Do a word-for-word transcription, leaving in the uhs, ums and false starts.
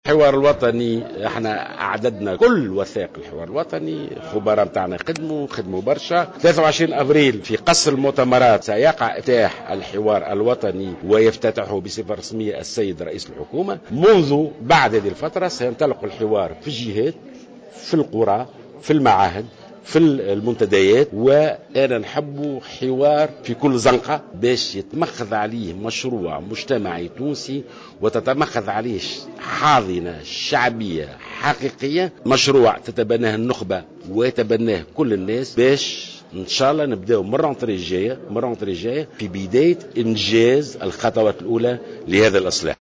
الحوار الوطني احنا اعددنا كل وثائق الحوار الوطني، الخبراء بتاعنا خدموا خدموا برشا. ثلاثة وعشرين ابريل في قصر المؤتمرات سيقع افتتاح الحوار الوطني ويفتتحه بصفه رسميه السيد رئيس الحكومه. منذ بعد هذه الفتره سينطلق الحوار في الجهات، في القرى، في المعاهد، في المنتديات، وانا نحب حوار في كل زنقه باش يتمخذ عليه مشروع مجتمعي تونسي وتتمخذ عليه حاضنه شعبيه حقيقيه، مشروع تتبناه النخبه ويتبناه كل الناس، باش ان شاء الله نبداو من الرونتري الجايه من الرونتري الجايه في بدايه انجاز الخطوات الاولى لهذا الاصلاح.